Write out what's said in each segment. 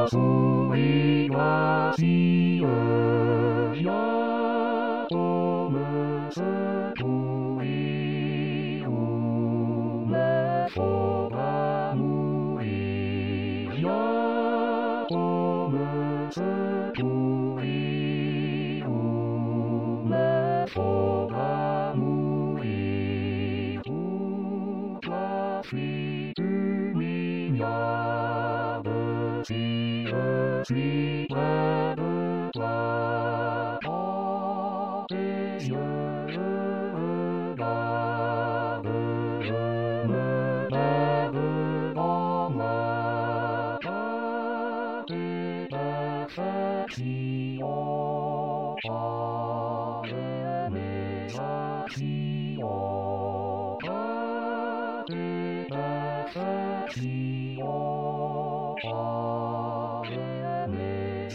sourire à Sia, comme ce courir où me faudra mourir, comme ce courir où me faudra mourir. Toute l'Afrique humiliade, si je suis près de toi, dans tes yeux je regarde, je me perds devant moi, car tes perfections parlent mes actions, car tes perfections parlent mes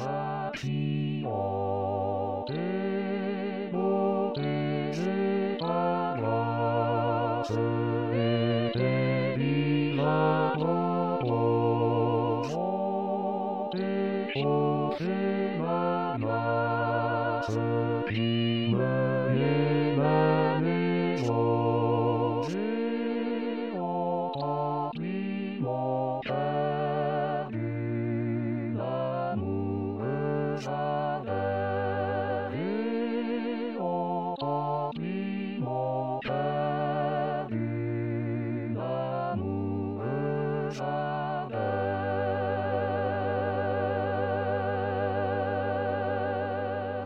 actions, tes beautés et ta grâce et tes visages ont échauffé la glace qui me